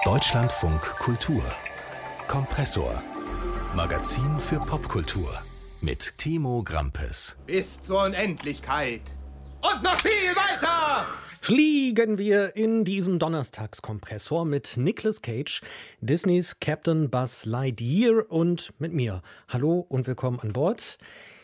Deutschlandfunk Kultur Kompressor. Magazin für Popkultur mit Timo Grampes. Bis zur Unendlichkeit und noch viel weiter! Fliegen wir in diesen Donnerstagskompressor mit Nicolas Cage, Disneys Captain Buzz Lightyear und mit mir. Hallo und willkommen an Bord.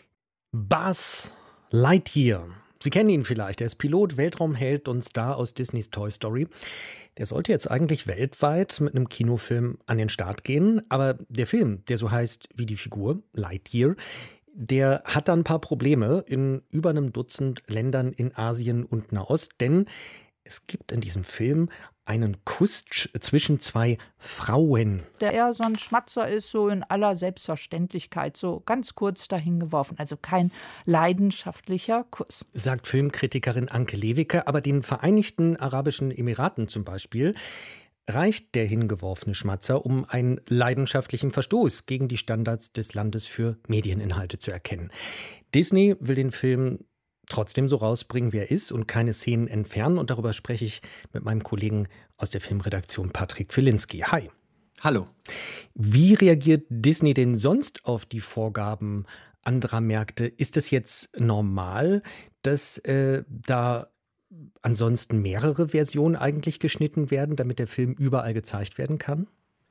Buzz Lightyear. Sie kennen ihn vielleicht, er ist Pilot, Weltraumheld und Star aus Disneys Toy Story. Der sollte jetzt eigentlich weltweit mit einem Kinofilm an den Start gehen, aber der Film, der so heißt wie die Figur, Lightyear, der hat da ein paar Probleme in über einem Dutzend Ländern in Asien und Nahost, denn es gibt in diesem Film einen Kuss zwischen zwei Frauen. Der eher so ein Schmatzer ist, so in aller Selbstverständlichkeit, so ganz kurz dahingeworfen, also kein leidenschaftlicher Kuss. Sagt Filmkritikerin Anke Lewicke, aber den Vereinigten Arabischen Emiraten zum Beispiel reicht der hingeworfene Schmatzer, um einen leidenschaftlichen Verstoß gegen die Standards des Landes für Medieninhalte zu erkennen. Disney will den Film trotzdem so rausbringen, wie er ist und keine Szenen entfernen. Und darüber spreche ich mit meinem Kollegen aus der Filmredaktion Patrick Wilinski. Hi. Hallo. Wie reagiert Disney denn sonst auf die Vorgaben anderer Märkte? Ist es jetzt normal, dass da ansonsten mehrere Versionen eigentlich geschnitten werden, damit der Film überall gezeigt werden kann?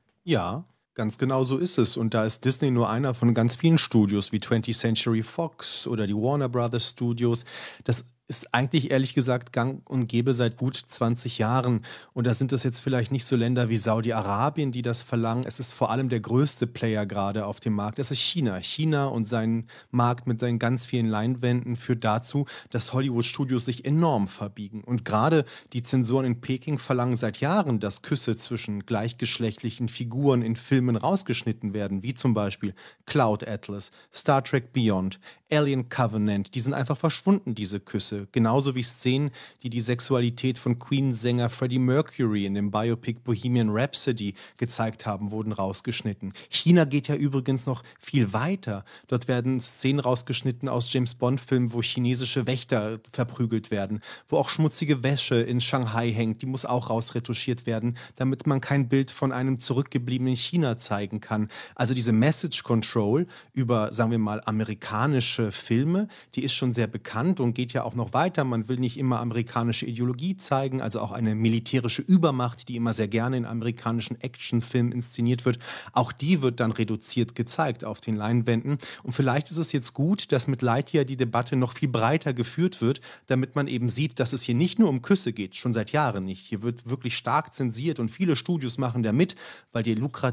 Ja, ganz genau so ist es. Und da ist Disney nur einer von ganz vielen Studios wie 20th Century Fox oder die Warner Brothers Studios. Das ist eigentlich ehrlich gesagt gang und gäbe seit gut 20 Jahren. Und da sind es jetzt vielleicht nicht so Länder wie Saudi-Arabien, die das verlangen. Es ist vor allem der größte Player gerade auf dem Markt. Das ist China. China und sein Markt mit seinen ganz vielen Leinwänden führt dazu, dass Hollywood-Studios sich enorm verbiegen. Und gerade die Zensoren in Peking verlangen seit Jahren, dass Küsse zwischen gleichgeschlechtlichen Figuren in Filmen rausgeschnitten werden, wie zum Beispiel Cloud Atlas, Star Trek Beyond, Alien Covenant. Die sind einfach verschwunden, diese Küsse. Genauso wie Szenen, die die Sexualität von Queen-Sänger Freddie Mercury in dem Biopic Bohemian Rhapsody gezeigt haben, wurden rausgeschnitten. China geht ja übrigens noch viel weiter. Dort werden Szenen rausgeschnitten aus James-Bond-Filmen, wo chinesische Wächter verprügelt werden, wo auch schmutzige Wäsche in Shanghai hängt. Die muss auch rausretuschiert werden, damit man kein Bild von einem zurückgebliebenen China zeigen kann. Also diese Message Control über, sagen wir mal, amerikanische Filme, die ist schon sehr bekannt und geht ja auch noch weiter. Man will nicht immer amerikanische Ideologie zeigen, also auch eine militärische Übermacht, die immer sehr gerne in amerikanischen Actionfilmen inszeniert wird. Auch die wird dann reduziert gezeigt auf den Leinwänden. Und vielleicht ist es jetzt gut, dass mit Lightyear die Debatte noch viel breiter geführt wird, damit man eben sieht, dass es hier nicht nur um Küsse geht, schon seit Jahren nicht. Hier wird wirklich stark zensiert und viele Studios machen da mit, weil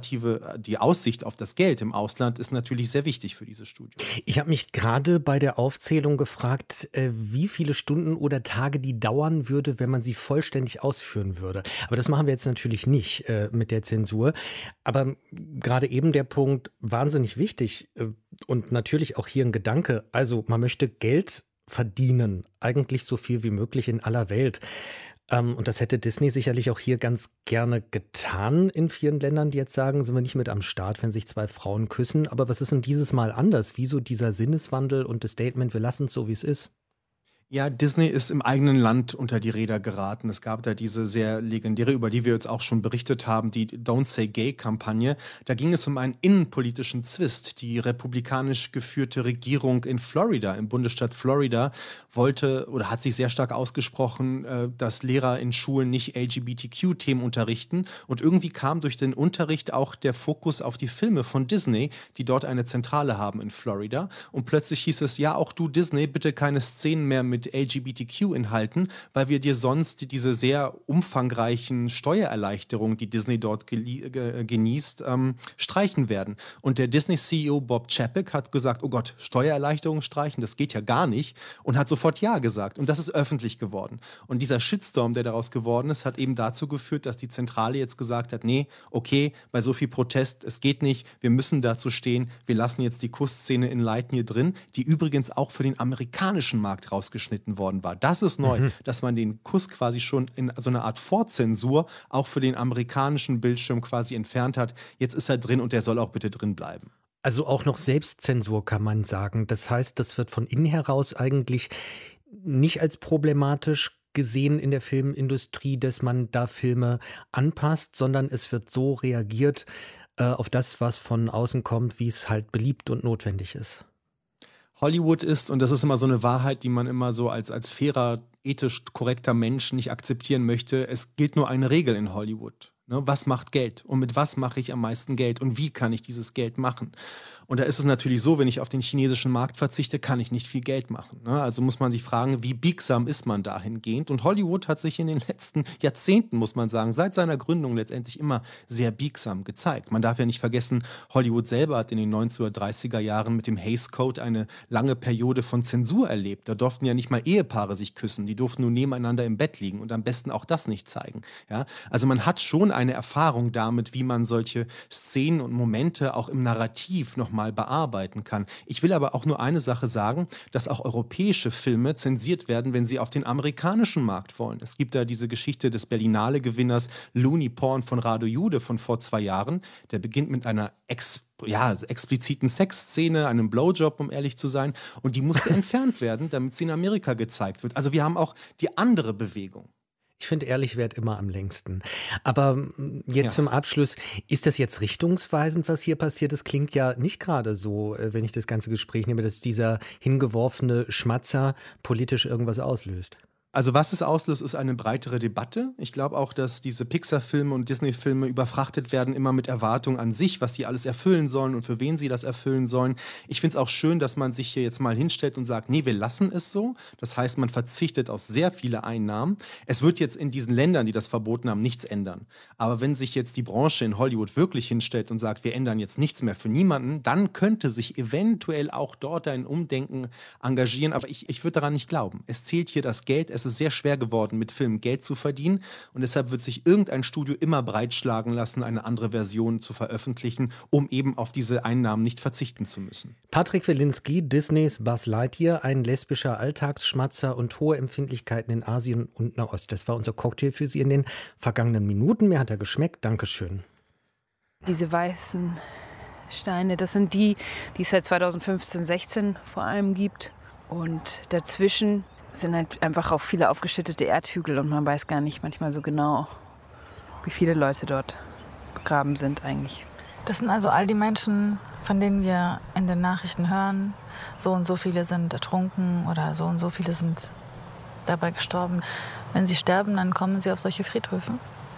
die Aussicht auf das Geld im Ausland ist natürlich sehr wichtig für diese Studios. Ich habe mich gerade bei der Aufzählung gefragt, wie viele Stunden oder Tage die dauern würde, wenn man sie vollständig ausführen würde. Aber das machen wir jetzt natürlich nicht mit der Zensur. Aber gerade eben der Punkt, wahnsinnig wichtig und natürlich auch hier ein Gedanke. Also man möchte Geld verdienen, eigentlich so viel wie möglich in aller Welt. Und das hätte Disney sicherlich auch hier ganz gerne getan in vielen Ländern, die jetzt sagen, sind wir nicht mit am Start, wenn sich zwei Frauen küssen. Aber was ist denn dieses Mal anders? Wieso dieser Sinneswandel und das Statement, wir lassen es so, wie es ist? Ja, Disney ist im eigenen Land unter die Räder geraten. Es gab da diese sehr legendäre, über die wir jetzt auch schon berichtet haben, die Don't Say Gay-Kampagne. Da ging es um einen innenpolitischen Zwist. Die republikanisch geführte Regierung in Florida, im Bundesstaat Florida, wollte oder hat sich sehr stark ausgesprochen, dass Lehrer in Schulen nicht LGBTQ-Themen unterrichten. Und irgendwie kam durch den Unterricht auch der Fokus auf die Filme von Disney, die dort eine Zentrale haben in Florida. Und plötzlich hieß es, ja, auch du Disney, bitte keine Szenen mehr mit LGBTQ-Inhalten, weil wir dir sonst diese sehr umfangreichen Steuererleichterungen, die Disney dort genießt, streichen werden. Und der Disney-CEO Bob Chapek hat gesagt, oh Gott, Steuererleichterungen streichen, das geht ja gar nicht, und hat sofort Ja gesagt. Und das ist öffentlich geworden. Und dieser Shitstorm, der daraus geworden ist, hat eben dazu geführt, dass die Zentrale jetzt gesagt hat, nee, okay, bei so viel Protest, es geht nicht, wir müssen dazu stehen, wir lassen jetzt die Kussszene in Lightyear drin, die übrigens auch für den amerikanischen Markt rausgeschnitten worden war. Das ist neu, dass man den Kuss quasi schon in so einer Art Vorzensur auch für den amerikanischen Bildschirm quasi entfernt hat. Jetzt ist er drin und der soll auch bitte drin bleiben. Also auch noch Selbstzensur kann man sagen. Das heißt, das wird von innen heraus eigentlich nicht als problematisch gesehen in der Filmindustrie, dass man da Filme anpasst, sondern es wird so reagiert auf das, was von außen kommt, wie es halt beliebt und notwendig ist. Hollywood ist, und das ist immer so eine Wahrheit, die man immer so als fairer, ethisch korrekter Mensch nicht akzeptieren möchte, es gilt nur eine Regel in Hollywood. Ne? Was macht Geld? Und mit was mache ich am meisten Geld? Und wie kann ich dieses Geld machen? Und da ist es natürlich so, wenn ich auf den chinesischen Markt verzichte, kann ich nicht viel Geld machen. Ne? Also muss man sich fragen, wie biegsam ist man dahingehend? Und Hollywood hat sich in den letzten Jahrzehnten, muss man sagen, seit seiner Gründung letztendlich immer sehr biegsam gezeigt. Man darf ja nicht vergessen, Hollywood selber hat in den 1930er Jahren mit dem Hays Code eine lange Periode von Zensur erlebt. Da durften ja nicht mal Ehepaare sich küssen, die durften nur nebeneinander im Bett liegen und am besten auch das nicht zeigen. Ja? Also man hat schon eine Erfahrung damit, wie man solche Szenen und Momente auch im Narrativ nochmal bearbeiten kann. Ich will aber auch nur eine Sache sagen, dass auch europäische Filme zensiert werden, wenn sie auf den amerikanischen Markt wollen. Es gibt da diese Geschichte des Berlinale-Gewinners Looney Porn von Rado Jude von vor 2 Jahren. Der beginnt mit einer expliziten Sexszene, einem Blowjob, um ehrlich zu sein. Und die musste entfernt werden, damit sie in Amerika gezeigt wird. Also wir haben auch die andere Bewegung. Ich finde, ehrlich währt immer am längsten. Aber jetzt zum Abschluss, ist das jetzt richtungsweisend, was hier passiert? Es klingt ja nicht gerade so, wenn ich das ganze Gespräch nehme, dass dieser hingeworfene Schmatzer politisch irgendwas auslöst. Also was es auslöst, ist eine breitere Debatte. Ich glaube auch, dass diese Pixar-Filme und Disney-Filme überfrachtet werden, immer mit Erwartungen an sich, was die alles erfüllen sollen und für wen sie das erfüllen sollen. Ich finde es auch schön, dass man sich hier jetzt mal hinstellt und sagt, nee, wir lassen es so. Das heißt, man verzichtet auf sehr viele Einnahmen. Es wird jetzt in diesen Ländern, die das verboten haben, nichts ändern. Aber wenn sich jetzt die Branche in Hollywood wirklich hinstellt und sagt, wir ändern jetzt nichts mehr für niemanden, dann könnte sich eventuell auch dort ein Umdenken engagieren. Aber ich würde daran nicht glauben. Es zählt hier das Geld. Es ist sehr schwer geworden, mit Filmen Geld zu verdienen. Und deshalb wird sich irgendein Studio immer breitschlagen lassen, eine andere Version zu veröffentlichen, um eben auf diese Einnahmen nicht verzichten zu müssen. Patrick Wilinski, Disneys Buzz Lightyear, ein lesbischer Alltagsschmatzer und hohe Empfindlichkeiten in Asien und Nahost. Das war unser Cocktail für Sie in den vergangenen Minuten. Mir hat er geschmeckt. Dankeschön. Diese weißen Steine, das sind die es seit 2015, 16 vor allem gibt. Und dazwischen sind halt einfach auch viele aufgeschüttete Erdhügel und man weiß gar nicht manchmal so genau, wie viele Leute dort begraben sind eigentlich. Das sind also all die Menschen, von denen wir in den Nachrichten hören, so und so viele sind ertrunken oder so und so viele sind dabei gestorben. Wenn sie sterben, dann kommen sie auf solche Friedhöfe?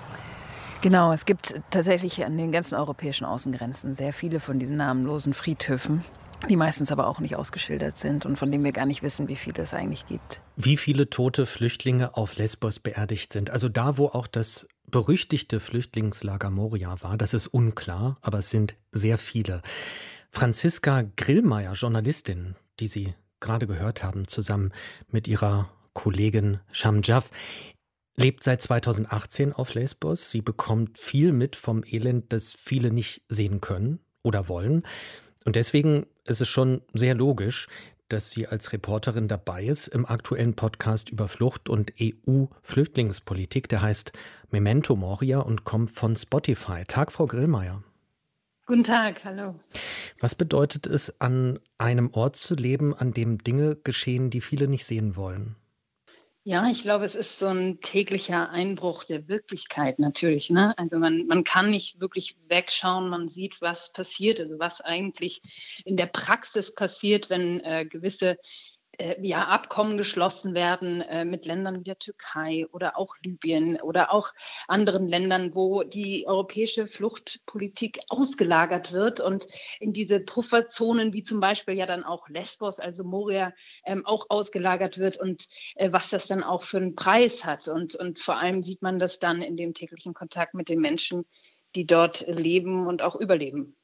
Genau, es gibt tatsächlich an den ganzen europäischen Außengrenzen sehr viele von diesen namenlosen Friedhöfen, die meistens aber auch nicht ausgeschildert sind und von denen wir gar nicht wissen, wie viele es eigentlich gibt. Wie viele tote Flüchtlinge auf Lesbos beerdigt sind, also da, wo auch das berüchtigte Flüchtlingslager Moria war, das ist unklar, aber es sind sehr viele. Franziska Grillmeier, Journalistin, die Sie gerade gehört haben, zusammen mit ihrer Kollegin Shamjaf, lebt seit 2018 auf Lesbos. Sie bekommt viel mit vom Elend, das viele nicht sehen können oder wollen. Und deswegen ist es schon sehr logisch, dass sie als Reporterin dabei ist im aktuellen Podcast über Flucht und EU-Flüchtlingspolitik. Der heißt Memento Moria und kommt von Spotify. Tag, Frau Grillmeier. Guten Tag, hallo. Was bedeutet es, an einem Ort zu leben, an dem Dinge geschehen, die viele nicht sehen wollen? Ja, ich glaube, es ist so ein täglicher Einbruch der Wirklichkeit natürlich. Ne? Also man kann nicht wirklich wegschauen, man sieht, was passiert, also was eigentlich in der Praxis passiert, wenn gewisse Abkommen geschlossen werden mit Ländern wie der Türkei oder auch Libyen oder auch anderen Ländern, wo die europäische Fluchtpolitik ausgelagert wird und in diese Pufferzonen wie zum Beispiel ja dann auch Lesbos, also Moria, auch ausgelagert wird und was das dann auch für einen Preis hat. Und vor allem sieht man das dann in dem täglichen Kontakt mit den Menschen, die dort leben und auch überleben.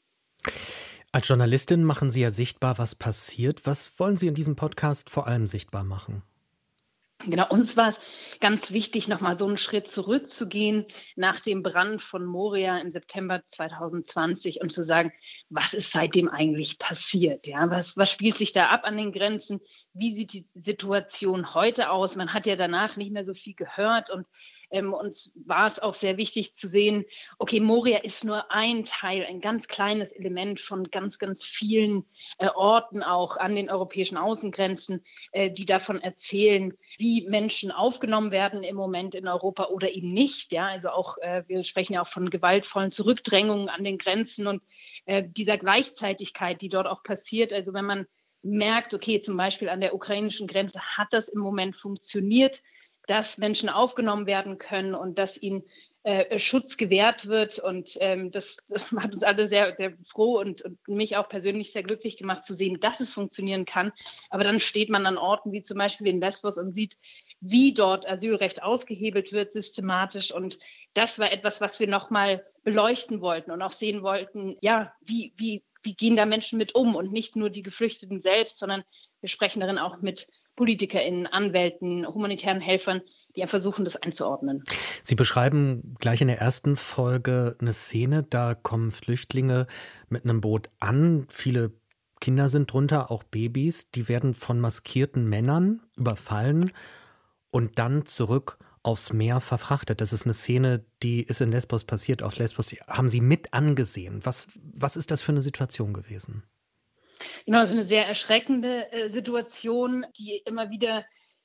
Als Journalistin machen Sie ja sichtbar, was passiert. Was wollen Sie in diesem Podcast vor allem sichtbar machen? Genau, uns war es ganz wichtig, nochmal so einen Schritt zurückzugehen nach dem Brand von Moria im September 2020 und zu sagen, was ist seitdem eigentlich passiert? Ja, was spielt sich da ab an den Grenzen? Wie sieht die Situation heute aus? Man hat ja danach nicht mehr so viel gehört und uns war es auch sehr wichtig zu sehen, okay, Moria ist nur ein Teil, ein ganz kleines Element von ganz, ganz vielen Orten auch an den europäischen Außengrenzen, die davon erzählen, wie wie Menschen aufgenommen werden im Moment in Europa oder eben nicht. Ja, also auch, wir sprechen ja auch von gewaltvollen Zurückdrängungen an den Grenzen und dieser Gleichzeitigkeit, die dort auch passiert. Also wenn man merkt, okay, zum Beispiel an der ukrainischen Grenze hat das im Moment funktioniert, dass Menschen aufgenommen werden können und dass ihnen Schutz gewährt wird. Und das hat uns alle sehr, sehr froh und mich auch persönlich sehr glücklich gemacht zu sehen, dass es funktionieren kann. Aber dann steht man an Orten wie zum Beispiel in Lesbos und sieht, wie dort Asylrecht ausgehebelt wird, systematisch. Und das war etwas, was wir nochmal beleuchten wollten und auch sehen wollten, ja, wie gehen da Menschen mit um und nicht nur die Geflüchteten selbst, sondern wir sprechen darin auch mit PolitikerInnen, Anwälten, humanitären Helfern, die versuchen, das einzuordnen. Sie beschreiben gleich in der ersten Folge eine Szene, da kommen Flüchtlinge mit einem Boot an. Viele Kinder sind drunter, auch Babys. Die werden von maskierten Männern überfallen und dann zurück aufs Meer verfrachtet. Das ist eine Szene, die ist in Lesbos passiert, auf Lesbos. Haben Sie mit angesehen? Was ist das für eine Situation gewesen? Genau, das ist eine sehr erschreckende Situation, die immer wieder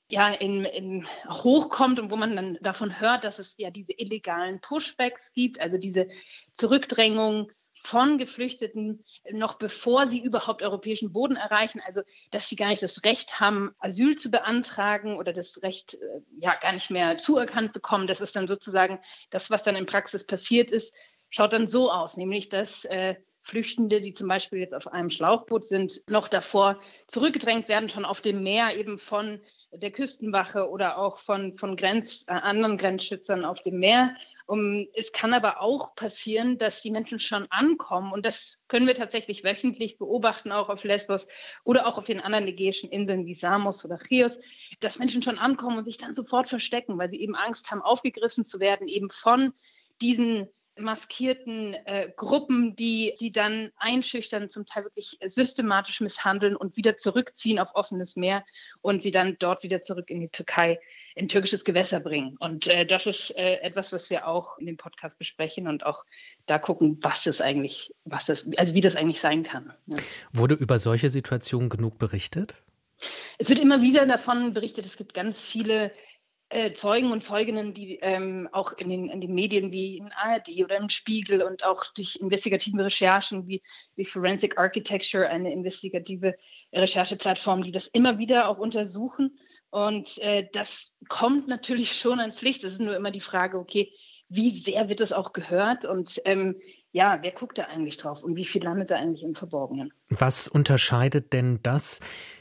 hochkommt und wo man dann davon hört, dass es ja diese illegalen Pushbacks gibt, also diese Zurückdrängung von Geflüchteten, noch bevor sie überhaupt europäischen Boden erreichen, also dass sie gar nicht das Recht haben, Asyl zu beantragen oder das Recht gar nicht mehr zuerkannt bekommen. Das ist dann sozusagen das, was dann in Praxis passiert ist, schaut dann so aus, nämlich dass Flüchtende, die zum Beispiel jetzt auf einem Schlauchboot sind, noch davor zurückgedrängt werden, schon auf dem Meer eben von der Küstenwache oder auch von anderen Grenzschützern auf dem Meer. Es kann aber auch passieren, dass die Menschen schon ankommen und das können wir tatsächlich wöchentlich beobachten, auch auf Lesbos oder auch auf den anderen ägäischen Inseln wie Samos oder Chios, dass Menschen schon ankommen und sich dann sofort verstecken, weil sie eben Angst haben, aufgegriffen zu werden, eben von diesen maskierten Gruppen, die sie dann einschüchtern, zum Teil wirklich systematisch misshandeln und wieder zurückziehen auf offenes Meer und sie dann dort wieder zurück in die Türkei, in türkisches Gewässer bringen. Und das ist etwas, was wir auch in dem Podcast besprechen und auch da gucken, wie das eigentlich sein kann. Ja. Wurde über solche Situationen genug berichtet? Es wird immer wieder davon berichtet, es gibt ganz viele Zeugen und Zeuginnen, die auch in den Medien wie in ARD oder im Spiegel und auch durch investigative Recherchen wie Forensic Architecture, eine investigative Rechercheplattform, die das immer wieder auch untersuchen. Und das kommt natürlich schon ans Licht. Es ist nur immer die Frage, okay, wie sehr wird das auch gehört und wer guckt da eigentlich drauf und wie viel landet da eigentlich im Verborgenen? Was unterscheidet denn das,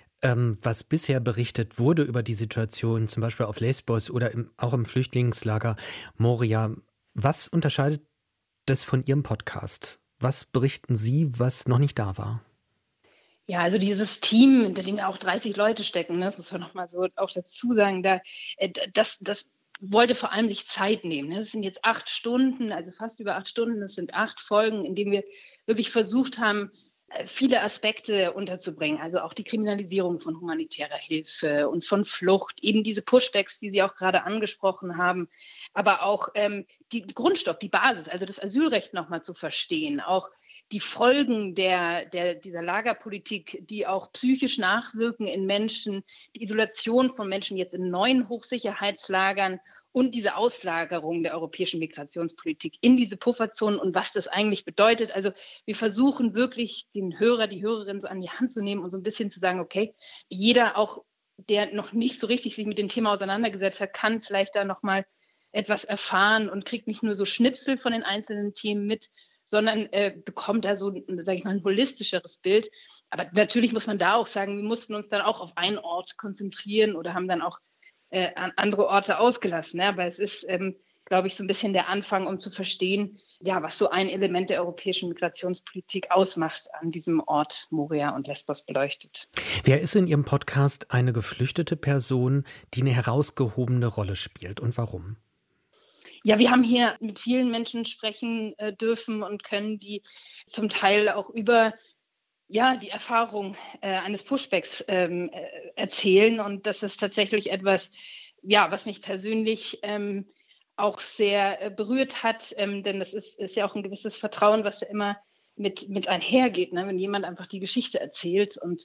was bisher berichtet wurde über die Situation, zum Beispiel auf Lesbos oder auch im Flüchtlingslager Moria? Was unterscheidet das von Ihrem Podcast? Was berichten Sie, was noch nicht da war? Ja, also dieses Team, hinter dem ja auch 30 Leute stecken, ne, das muss man nochmal so auch dazu sagen, das wollte vor allem sich Zeit nehmen. Ne? Das sind jetzt 8 Stunden, also fast über 8 Stunden, das sind 8 Folgen, in denen wir wirklich versucht haben, viele Aspekte unterzubringen, also auch die Kriminalisierung von humanitärer Hilfe und von Flucht, eben diese Pushbacks, die Sie auch gerade angesprochen haben, aber auch die Grundstock, die Basis, also das Asylrecht nochmal zu verstehen, auch die Folgen dieser Lagerpolitik, die auch psychisch nachwirken in Menschen, die Isolation von Menschen jetzt in neuen Hochsicherheitslagern und diese Auslagerung der europäischen Migrationspolitik in diese Pufferzonen und was das eigentlich bedeutet. Also wir versuchen wirklich den Hörer, die Hörerin so an die Hand zu nehmen und so ein bisschen zu sagen, okay, jeder auch, der noch nicht so richtig sich mit dem Thema auseinandergesetzt hat, kann vielleicht da nochmal etwas erfahren und kriegt nicht nur so Schnipsel von den einzelnen Themen mit, sondern bekommt da so, sage ich mal, ein holistischeres Bild. Aber natürlich muss man da auch sagen, wir mussten uns dann auch auf einen Ort konzentrieren oder haben dann auch an andere Orte ausgelassen. Ne? Aber es ist, glaube ich, so ein bisschen der Anfang, um zu verstehen, ja, was so ein Element der europäischen Migrationspolitik ausmacht, an diesem Ort Moria und Lesbos beleuchtet. Wer ist in Ihrem Podcast eine geflüchtete Person, die eine herausgehobene Rolle spielt und warum? Ja, wir haben hier mit vielen Menschen sprechen dürfen und können, die zum Teil auch über die Erfahrung eines Pushbacks erzählen. Und das ist tatsächlich etwas, was mich persönlich auch sehr berührt hat, denn das ist ja auch ein gewisses Vertrauen, was ja immer mit einhergeht, ne? Wenn jemand einfach die Geschichte erzählt. Und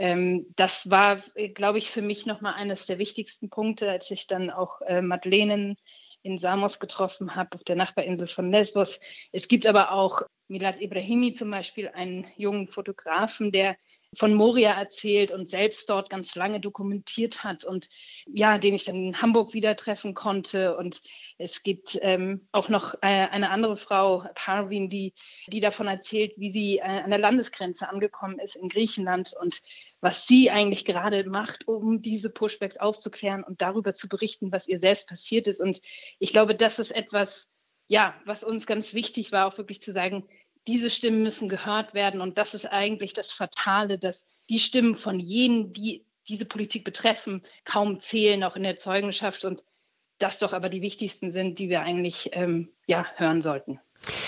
das war, glaube ich, für mich nochmal eines der wichtigsten Punkte, als ich dann auch Madeleine in Samos getroffen habe, auf der Nachbarinsel von Lesbos. Es gibt aber auch Milad Ibrahimi zum Beispiel, einen jungen Fotografen, der von Moria erzählt und selbst dort ganz lange dokumentiert hat und ja, den ich dann in Hamburg wieder treffen konnte. Und es gibt auch noch eine andere Frau, Parvin, die davon erzählt, wie sie an der Landesgrenze angekommen ist in Griechenland und was sie eigentlich gerade macht, um diese Pushbacks aufzuklären und darüber zu berichten, was ihr selbst passiert ist. Und ich glaube, das ist etwas, ja, was uns ganz wichtig war, auch wirklich zu sagen, diese Stimmen müssen gehört werden. Und das ist eigentlich das Fatale, dass die Stimmen von jenen, die diese Politik betreffen, kaum zählen, auch in der Zeugenschaft. Und das doch aber die wichtigsten sind, die wir eigentlich hören sollten.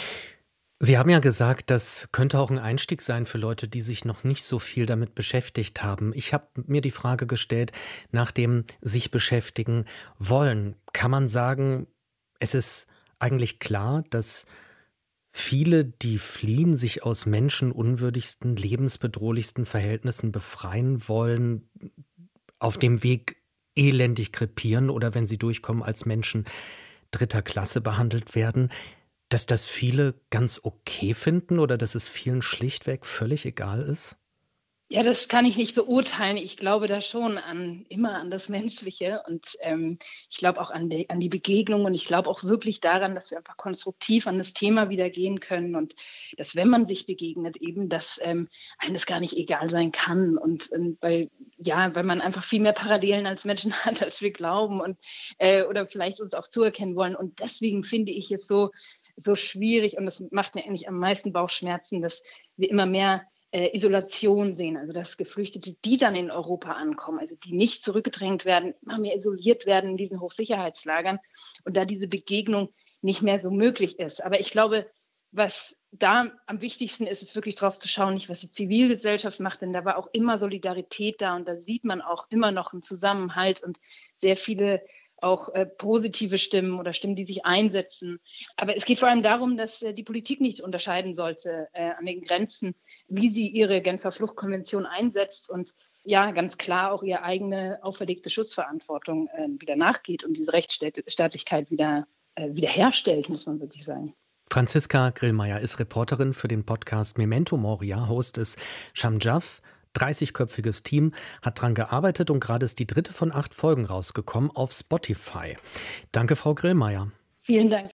Sie haben ja gesagt, das könnte auch ein Einstieg sein für Leute, die sich noch nicht so viel damit beschäftigt haben. Ich habe mir die Frage gestellt, nach dem sich beschäftigen wollen. Kann man sagen, es ist eigentlich klar, dass viele, die fliehen, sich aus menschenunwürdigsten, lebensbedrohlichsten Verhältnissen befreien wollen, auf dem Weg elendig krepieren oder wenn sie durchkommen, als Menschen dritter Klasse behandelt werden, dass das viele ganz okay finden oder dass es vielen schlichtweg völlig egal ist? Ja, das kann ich nicht beurteilen. Ich glaube da schon immer an das Menschliche und ich glaube auch an die Begegnung und ich glaube auch wirklich daran, dass wir einfach konstruktiv an das Thema wieder gehen können und dass, wenn man sich begegnet, eben, dass einem das gar nicht egal sein kann und weil man einfach viel mehr Parallelen als Menschen hat, als wir glauben und oder vielleicht uns auch zuerkennen wollen. Und deswegen finde ich es so schwierig und das macht mir eigentlich am meisten Bauchschmerzen, dass wir immer mehr Isolation sehen, also dass Geflüchtete, die dann in Europa ankommen, also die nicht zurückgedrängt werden, immer mehr isoliert werden in diesen Hochsicherheitslagern und da diese Begegnung nicht mehr so möglich ist. Aber ich glaube, was da am wichtigsten ist, ist wirklich drauf zu schauen, nicht was die Zivilgesellschaft macht, denn da war auch immer Solidarität da und da sieht man auch immer noch einen Zusammenhalt und sehr viele auch positive Stimmen oder Stimmen, die sich einsetzen. Aber es geht vor allem darum, dass die Politik nicht unterscheiden sollte an den Grenzen, wie sie ihre Genfer Fluchtkonvention einsetzt und ja, ganz klar auch ihre eigene auferlegte Schutzverantwortung wieder nachgeht und diese Rechtsstaatlichkeit wieder herstellt, muss man wirklich sagen. Franziska Grillmeier ist Reporterin für den Podcast Memento Moria. Host ist Sham Jaff. 30-köpfiges Team hat dran gearbeitet und gerade ist die 3. von 8 Folgen rausgekommen auf Spotify. Danke, Frau Grillmeier. Vielen Dank.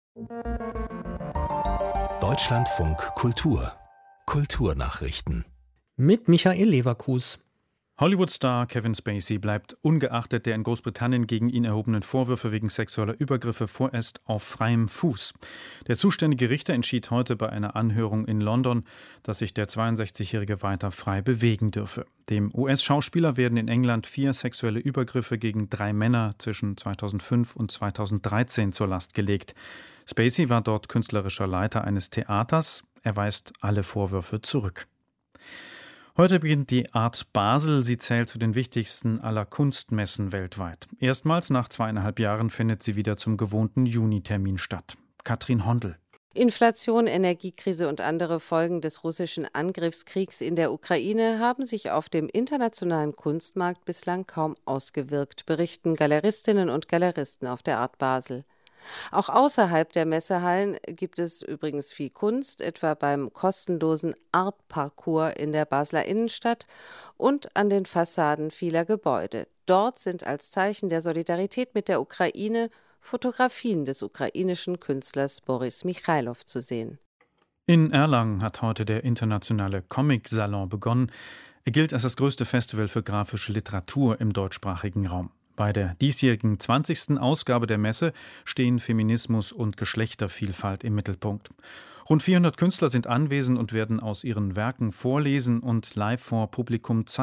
Deutschlandfunk Kultur. Kulturnachrichten. Mit Michael Leverkus. Hollywood-Star Kevin Spacey bleibt ungeachtet der in Großbritannien gegen ihn erhobenen Vorwürfe wegen sexueller Übergriffe vorerst auf freiem Fuß. Der zuständige Richter entschied heute bei einer Anhörung in London, dass sich der 62-Jährige weiter frei bewegen dürfe. Dem US-Schauspieler werden in England 4 sexuelle Übergriffe gegen 3 Männer zwischen 2005 und 2013 zur Last gelegt. Spacey war dort künstlerischer Leiter eines Theaters. Er weist alle Vorwürfe zurück. Heute beginnt die Art Basel. Sie zählt zu den wichtigsten aller Kunstmessen weltweit. Erstmals nach 2,5 Jahren findet sie wieder zum gewohnten Juni-Termin statt. Katrin Hondel. Inflation, Energiekrise und andere Folgen des russischen Angriffskriegs in der Ukraine haben sich auf dem internationalen Kunstmarkt bislang kaum ausgewirkt, berichten Galeristinnen und Galeristen auf der Art Basel. Auch außerhalb der Messehallen gibt es übrigens viel Kunst, etwa beim kostenlosen Art-Parcours in der Basler Innenstadt und an den Fassaden vieler Gebäude. Dort sind als Zeichen der Solidarität mit der Ukraine Fotografien des ukrainischen Künstlers Boris Michailow zu sehen. In Erlangen hat heute der internationale Comic-Salon begonnen. Er gilt als das größte Festival für grafische Literatur im deutschsprachigen Raum. Bei der diesjährigen 20. Ausgabe der Messe stehen Feminismus und Geschlechtervielfalt im Mittelpunkt. Rund 400 Künstler sind anwesend und werden aus ihren Werken vorlesen und live vor Publikum zeichnen.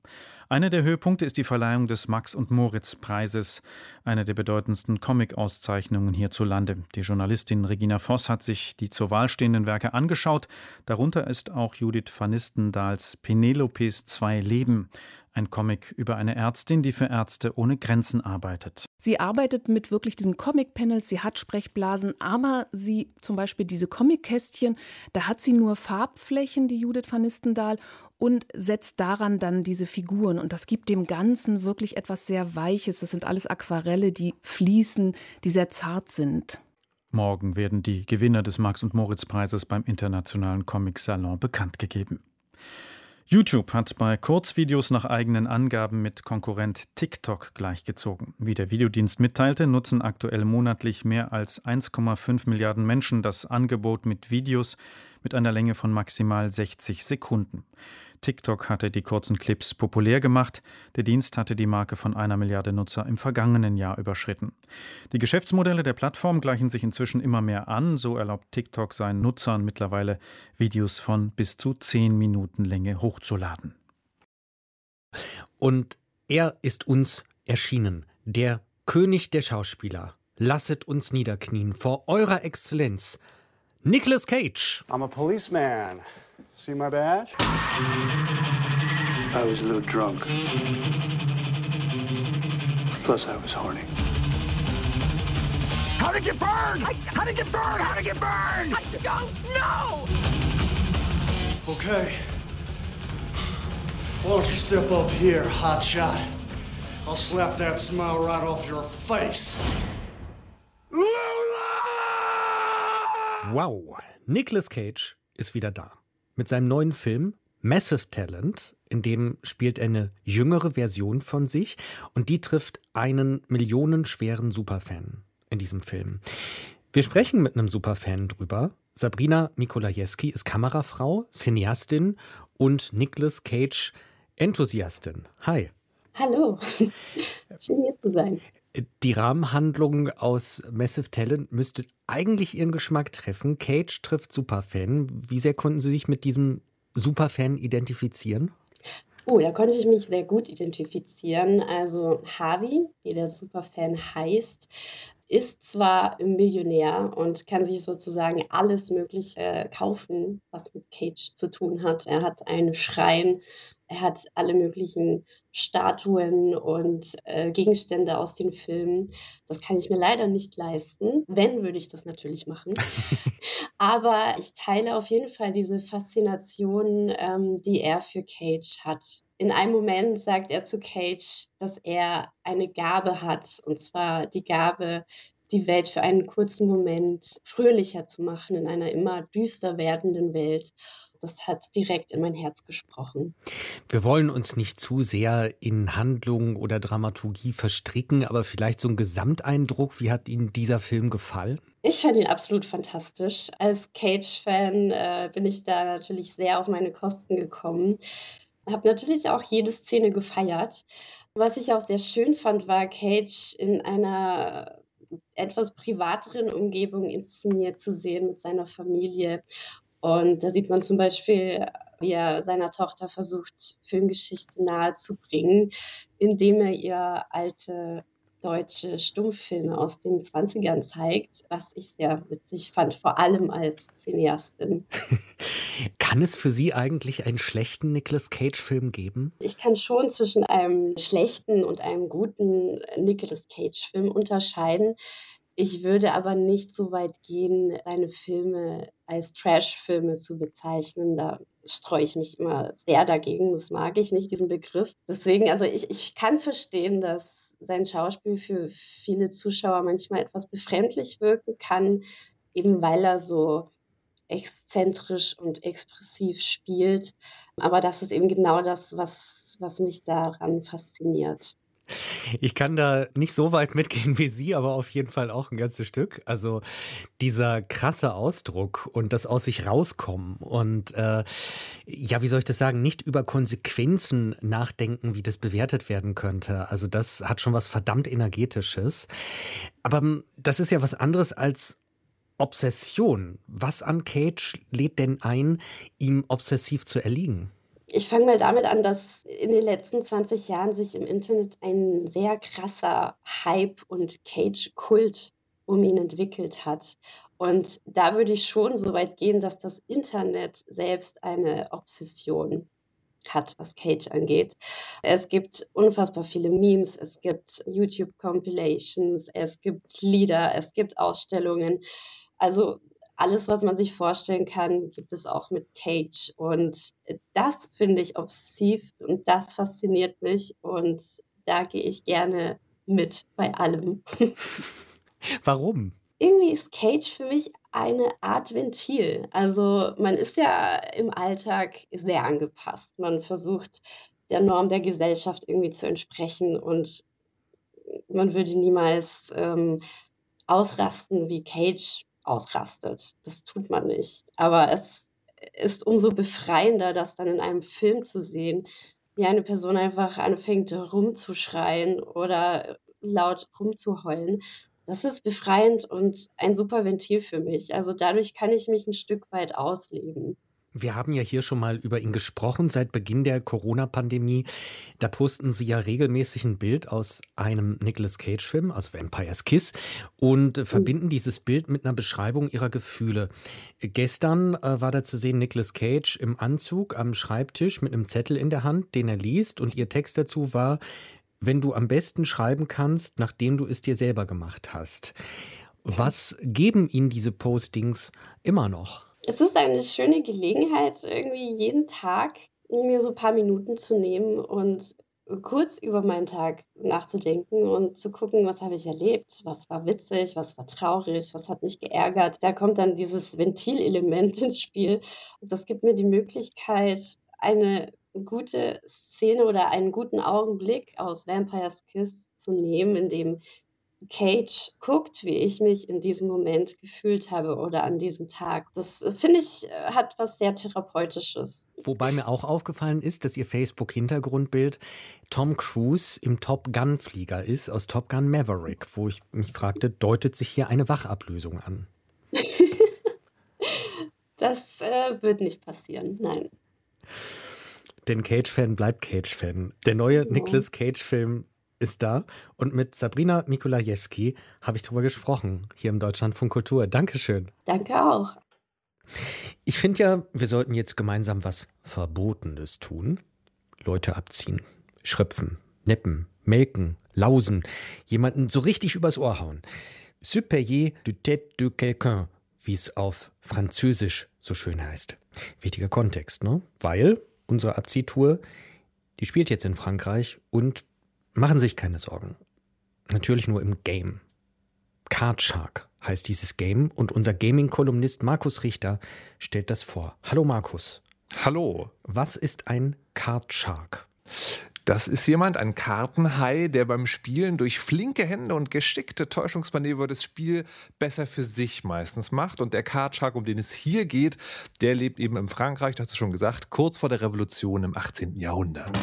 Einer der Höhepunkte ist die Verleihung des Max-und-Moritz-Preises, eine der bedeutendsten Comic-Auszeichnungen hierzulande. Die Journalistin Regina Voss hat sich die zur Wahl stehenden Werke angeschaut. Darunter ist auch Judith van Nistendahls Penelopes 2 Leben, ein Comic über eine Ärztin, die für Ärzte ohne Grenzen arbeitet. Sie arbeitet mit wirklich diesen Comic-Panels, sie hat Sprechblasen, aber sie, zum Beispiel diese Comic-Kästchen, da hat sie nur Farbflächen, die Judith van Nistendahl, und setzt daran dann diese Figuren. Und das gibt dem Ganzen wirklich etwas sehr Weiches. Das sind alles Aquarelle, die fließen, die sehr zart sind. Morgen werden die Gewinner des Max-und-Moritz-Preises beim Internationalen Comic-Salon bekannt gegeben. YouTube hat bei Kurzvideos nach eigenen Angaben mit Konkurrent TikTok gleichgezogen. Wie der Videodienst mitteilte, nutzen aktuell monatlich mehr als 1,5 Milliarden Menschen das Angebot mit Videos mit einer Länge von maximal 60 Sekunden. TikTok hatte die kurzen Clips populär gemacht. Der Dienst hatte die Marke von 1 Milliarde Nutzer im vergangenen Jahr überschritten. Die Geschäftsmodelle der Plattform gleichen sich inzwischen immer mehr an. So erlaubt TikTok seinen Nutzern mittlerweile, Videos von bis zu 10 Minuten Länge hochzuladen. Und er ist uns erschienen, der König der Schauspieler. Lasset uns niederknien vor eurer Exzellenz, Nicolas Cage. I'm a policeman. See my badge? I was a little drunk. Plus I was horny. How did you burn? How did you burn? How did you burn? I don't know! Okay. Why don't you step up here, hotshot? I'll slap that smile right off your face. Wow, Nicolas Cage ist wieder da. Mit seinem neuen Film Massive Talent, in dem spielt er eine jüngere Version von sich und die trifft einen millionenschweren Superfan in diesem Film. Wir sprechen mit einem Superfan drüber. Sabrina Mikolajewski ist Kamerafrau, Cineastin und Nicolas Cage Enthusiastin. Hi. Hallo, schön hier zu sein. Die Rahmenhandlung aus Massive Talent müsste eigentlich Ihren Geschmack treffen. Cage trifft Superfan. Wie sehr konnten Sie sich mit diesem Superfan identifizieren? Oh, da konnte ich mich sehr gut identifizieren. Also Harvey, wie der Superfan heißt, ist zwar Millionär und kann sich sozusagen alles Mögliche kaufen, was mit Cage zu tun hat. Er hat einen Schrein, er hat alle möglichen Statuen und Gegenstände aus den Filmen. Das kann ich mir leider nicht leisten. Wenn, würde ich das natürlich machen. Aber ich teile auf jeden Fall diese Faszination, die er für Cage hat. In einem Moment sagt er zu Cage, dass er eine Gabe hat, und zwar die Gabe, die Welt für einen kurzen Moment fröhlicher zu machen in einer immer düster werdenden Welt. Das hat direkt in mein Herz gesprochen. Wir wollen uns nicht zu sehr in Handlung oder Dramaturgie verstricken, aber vielleicht so ein Gesamteindruck. Wie hat Ihnen dieser Film gefallen? Ich fand ihn absolut fantastisch. Als Cage-Fan bin ich da natürlich sehr auf meine Kosten gekommen. Habe natürlich auch jede Szene gefeiert. Was ich auch sehr schön fand, war Cage in einer etwas privateren Umgebung inszeniert zu sehen mit seiner Familie. Und da sieht man zum Beispiel, wie er seiner Tochter versucht, Filmgeschichte nahezubringen, indem er ihr alte deutsche Stummfilme aus den 20ern zeigt, was ich sehr witzig fand, vor allem als Cineastin. Kann es für Sie eigentlich einen schlechten Nicolas Cage-Film geben? Ich kann schon zwischen einem schlechten und einem guten Nicolas Cage-Film unterscheiden. Ich würde aber nicht so weit gehen, seine Filme als Trash-Filme zu bezeichnen. Da streue ich mich immer sehr dagegen. Das mag ich nicht, diesen Begriff. Deswegen, also ich kann verstehen, dass sein Schauspiel für viele Zuschauer manchmal etwas befremdlich wirken kann, eben weil er so exzentrisch und expressiv spielt. Aber das ist eben genau das, was mich daran fasziniert. Ich kann da nicht so weit mitgehen wie Sie, aber auf jeden Fall auch ein ganzes Stück. Also dieser krasse Ausdruck und das aus sich rauskommen und ja, wie soll ich das sagen, nicht über Konsequenzen nachdenken, wie das bewertet werden könnte. Also das hat schon was verdammt Energetisches. Aber das ist ja was anderes als Obsession. Was an Cage lädt denn ein, ihm obsessiv zu erliegen? Ich fange mal damit an, dass in den letzten 20 Jahren sich im Internet ein sehr krasser Hype und Cage-Kult um ihn entwickelt hat. Und da würde ich schon so weit gehen, dass das Internet selbst eine Obsession hat, was Cage angeht. Es gibt unfassbar viele Memes, es gibt YouTube-Compilations, es gibt Lieder, es gibt Ausstellungen. Also alles, was man sich vorstellen kann, gibt es auch mit Cage. Und das finde ich obsessiv und das fasziniert mich und da gehe ich gerne mit bei allem. Warum? Irgendwie ist Cage für mich eine Art Ventil. Also man ist ja im Alltag sehr angepasst. Man versucht der Norm der Gesellschaft irgendwie zu entsprechen und man würde niemals ausrasten, wie Cage ausrastet. Das tut man nicht. Aber es ist umso befreiender, das dann in einem Film zu sehen, wie eine Person einfach anfängt rumzuschreien oder laut rumzuheulen. Das ist befreiend und ein super Ventil für mich. Also dadurch kann ich mich ein Stück weit ausleben. Wir haben ja hier schon mal über ihn gesprochen, seit Beginn der Corona-Pandemie. Da posten Sie ja regelmäßig ein Bild aus einem Nicolas Cage-Film, aus Vampire's Kiss, und verbinden dieses Bild mit einer Beschreibung Ihrer Gefühle. Gestern war da zu sehen Nicolas Cage im Anzug am Schreibtisch mit einem Zettel in der Hand, den er liest, und Ihr Text dazu war: Wenn du am besten schreiben kannst, nachdem du es dir selber gemacht hast. Was geben Ihnen diese Postings immer noch? Es ist eine schöne Gelegenheit, irgendwie jeden Tag mir so ein paar Minuten zu nehmen und kurz über meinen Tag nachzudenken und zu gucken, was habe ich erlebt, was war witzig, was war traurig, was hat mich geärgert. Da kommt dann dieses Ventilelement ins Spiel. Und das gibt mir die Möglichkeit, eine gute Szene oder einen guten Augenblick aus Vampire's Kiss zu nehmen, in dem Cage guckt, wie ich mich in diesem Moment gefühlt habe oder an diesem Tag. Das finde ich, hat was sehr Therapeutisches. Wobei mir auch aufgefallen ist, dass Ihr Facebook-Hintergrundbild Tom Cruise im Top-Gun-Flieger ist, aus Top Gun Maverick, wo ich mich fragte, deutet sich hier eine Wachablösung an? Das wird nicht passieren, nein. Denn Cage-Fan bleibt Cage-Fan. Der neue Nicolas Cage-Film ist da und mit Sabrina Mikolajewski habe ich darüber gesprochen, hier im Deutschlandfunk Kultur. Dankeschön. Danke auch. Ich finde ja, wir sollten jetzt gemeinsam was Verbotenes tun. Leute abziehen, schröpfen, neppen, melken, lausen, jemanden so richtig übers Ohr hauen. Se payer du tête de quelqu'un, wie es auf Französisch so schön heißt. Wichtiger Kontext, ne? Weil unsere Abziehtour, die spielt jetzt in Frankreich und machen sich keine Sorgen. Natürlich nur im Game. Card Shark heißt dieses Game und unser Gaming-Kolumnist Markus Richter stellt das vor. Hallo Markus. Hallo. Was ist ein Card Shark? Das ist jemand, ein Kartenhai, der beim Spielen durch flinke Hände und geschickte Täuschungsmanöver das Spiel besser für sich meistens macht. Und der Card Shark, um den es hier geht, der lebt eben in Frankreich, das hast du schon gesagt, kurz vor der Revolution im 18. Jahrhundert.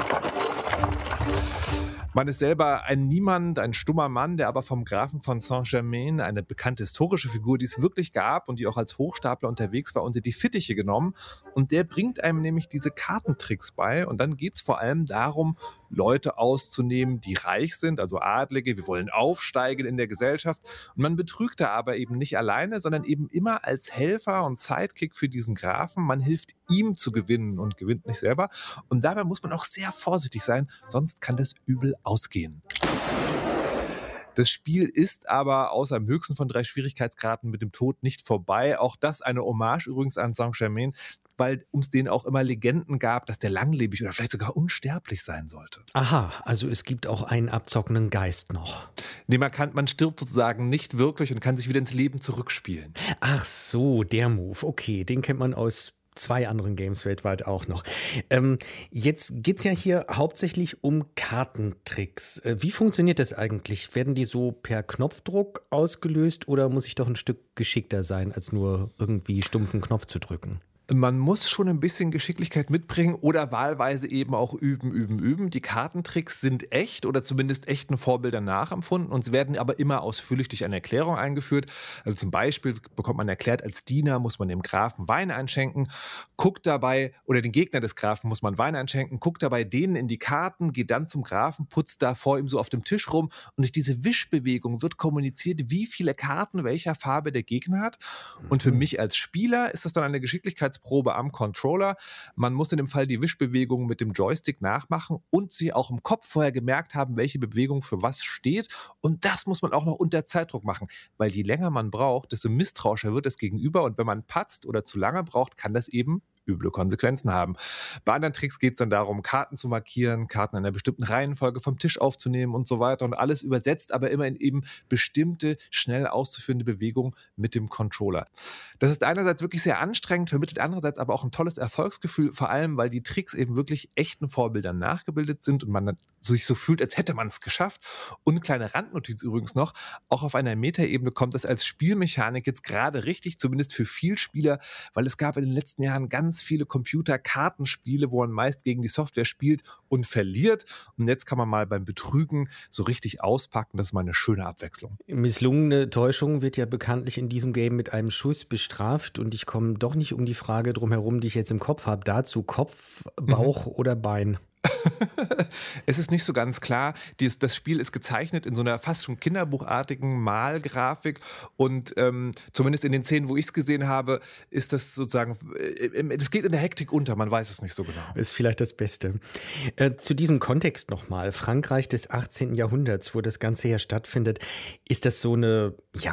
Man ist selber ein Niemand, ein stummer Mann, der aber vom Grafen von Saint-Germain, eine bekannte historische Figur, die es wirklich gab und die auch als Hochstapler unterwegs war, unter die Fittiche genommen. Und der bringt einem nämlich diese Kartentricks bei. Und dann geht es vor allem darum, Leute auszunehmen, die reich sind, also Adlige. Wir wollen aufsteigen in der Gesellschaft. Und man betrügt da aber eben nicht alleine, sondern eben immer als Helfer und Sidekick für diesen Grafen. Man hilft ihm zu gewinnen und gewinnt nicht selber. Und dabei muss man auch sehr vorsichtig sein, sonst kann das übel ausgehen. Das Spiel ist aber außer im höchsten von 3 Schwierigkeitsgraden mit dem Tod nicht vorbei. Auch das eine Hommage übrigens an Saint-Germain, weil es den auch immer Legenden gab, dass der langlebig oder vielleicht sogar unsterblich sein sollte. Aha, also es gibt auch einen abzockenden Geist noch. Nee, man stirbt sozusagen nicht wirklich und kann sich wieder ins Leben zurückspielen. Ach so, der Move. Okay, den kennt man aus 2 anderen Games weltweit auch noch. Jetzt geht es ja hier hauptsächlich um Kartentricks. Wie funktioniert das eigentlich? Werden die so per Knopfdruck ausgelöst oder muss ich doch ein Stück geschickter sein, als nur irgendwie stumpfen Knopf zu drücken? Man muss schon ein bisschen Geschicklichkeit mitbringen oder wahlweise eben auch üben. Die Kartentricks sind echt oder zumindest echten Vorbildern nachempfunden und sie werden aber immer ausführlich durch eine Erklärung eingeführt. Also zum Beispiel bekommt man erklärt, als Diener muss man dem Grafen Wein einschenken, oder den Gegner des Grafen muss man Wein einschenken, guckt dabei denen in die Karten, geht dann zum Grafen, putzt da vor ihm so auf dem Tisch rum und durch diese Wischbewegung wird kommuniziert, wie viele Karten welcher Farbe der Gegner hat. Und für mich als Spieler ist das dann eine Geschicklichkeitsprobe am Controller. Man muss in dem Fall die Wischbewegung mit dem Joystick nachmachen und sie auch im Kopf vorher gemerkt haben, welche Bewegung für was steht. Und das muss man auch noch unter Zeitdruck machen, weil je länger man braucht, desto misstrauischer wird das Gegenüber. Und wenn man patzt oder zu lange braucht, kann das eben üble Konsequenzen haben. Bei anderen Tricks geht es dann darum, Karten zu markieren, Karten in einer bestimmten Reihenfolge vom Tisch aufzunehmen und so weiter und alles übersetzt, aber immer in eben bestimmte, schnell auszuführende Bewegungen mit dem Controller. Das ist einerseits wirklich sehr anstrengend, vermittelt andererseits aber auch ein tolles Erfolgsgefühl, vor allem, weil die Tricks eben wirklich echten Vorbildern nachgebildet sind und man dann sich so fühlt, als hätte man es geschafft. Und kleine Randnotiz übrigens noch, auch auf einer Metaebene kommt das als Spielmechanik jetzt gerade richtig, zumindest für Vielspieler, weil es gab in den letzten Jahren ganz viele Computer-Kartenspiele, wo man meist gegen die Software spielt und verliert. Und jetzt kann man mal beim Betrügen so richtig auspacken. Das ist mal eine schöne Abwechslung. Misslungene Täuschung wird ja bekanntlich in diesem Game mit einem Schuss bestraft. Und ich komme doch nicht um die Frage drum herum, die ich jetzt im Kopf habe. Dazu Kopf, Bauch oder Bein? Es ist nicht so ganz klar. Das Spiel ist gezeichnet in so einer fast schon kinderbuchartigen Malgrafik und zumindest in den Szenen, wo ich es gesehen habe, ist das sozusagen, es geht in der Hektik unter, man weiß es nicht so genau. Ist vielleicht das Beste. Zu diesem Kontext nochmal, Frankreich des 18. Jahrhunderts, wo das Ganze ja stattfindet, ist das so eine,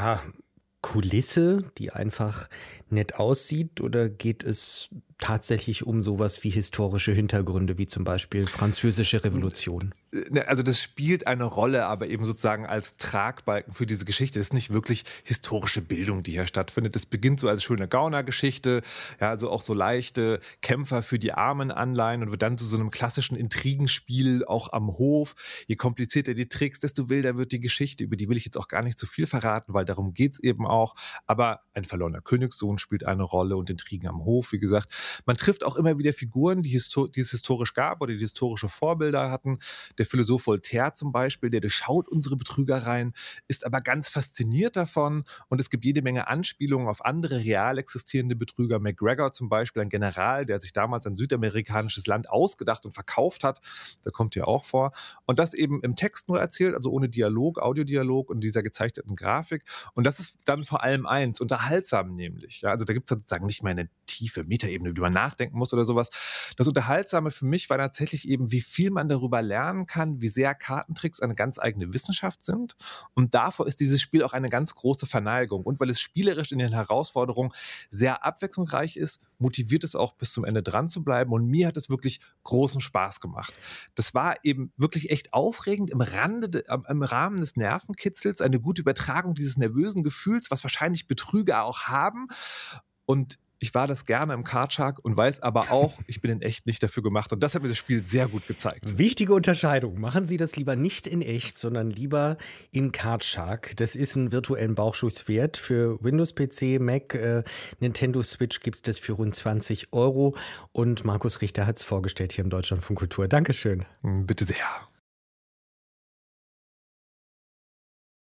Kulisse, die einfach nett aussieht, oder geht es tatsächlich um sowas wie historische Hintergründe, wie zum Beispiel Französische Revolution? Also das spielt eine Rolle, aber eben sozusagen als Tragbalken für diese Geschichte. Das ist nicht wirklich historische Bildung, die hier stattfindet. Das beginnt so als schöne Gaunergeschichte, also auch so leichte Kämpfer für die Armen Anleihen und wird dann zu so einem klassischen Intrigenspiel auch am Hof. Je komplizierter die Tricks, desto wilder wird die Geschichte. Über die will ich jetzt auch gar nicht zu viel verraten, weil darum geht es eben auch. Aber ein verlorener Königssohn spielt eine Rolle und Intrigen am Hof, wie gesagt. Man trifft auch immer wieder Figuren, die es historisch gab oder die historische Vorbilder hatten. Der Philosoph Voltaire zum Beispiel, der durchschaut unsere Betrügereien, ist aber ganz fasziniert davon und es gibt jede Menge Anspielungen auf andere real existierende Betrüger. MacGregor zum Beispiel, ein General, der sich damals ein südamerikanisches Land ausgedacht und verkauft hat, der kommt hier auch vor. Und das eben im Text nur erzählt, also ohne Dialog, Audiodialog und dieser gezeichneten Grafik. Und das ist dann vor allem eins, unterhaltsam nämlich. Ja, also da gibt es sozusagen nicht mehr eine tiefe Metaebene, über die man nachdenken muss oder sowas. Das Unterhaltsame für mich war tatsächlich eben, wie viel man darüber lernen kann, wie sehr Kartentricks eine ganz eigene Wissenschaft sind. Und davor ist dieses Spiel auch eine ganz große Verneigung. Und weil es spielerisch in den Herausforderungen sehr abwechslungsreich ist, motiviert es auch bis zum Ende dran zu bleiben. Und mir hat es wirklich großen Spaß gemacht. Das war eben wirklich echt aufregend im Rahmen des Nervenkitzels, eine gute Übertragung dieses nervösen Gefühls, was wahrscheinlich Betrüger auch haben. Und ich war das gerne im Card Shark und weiß aber auch, ich bin in echt nicht dafür gemacht. Und das hat mir das Spiel sehr gut gezeigt. Wichtige Unterscheidung. Machen Sie das lieber nicht in echt, sondern lieber in Card Shark. Das ist einen virtuellen Bauchschuss wert. Für Windows PC, Mac, Nintendo Switch gibt es das für rund 20 €. Und Markus Richter hat es vorgestellt hier im Deutschlandfunk Kultur. Dankeschön. Bitte sehr.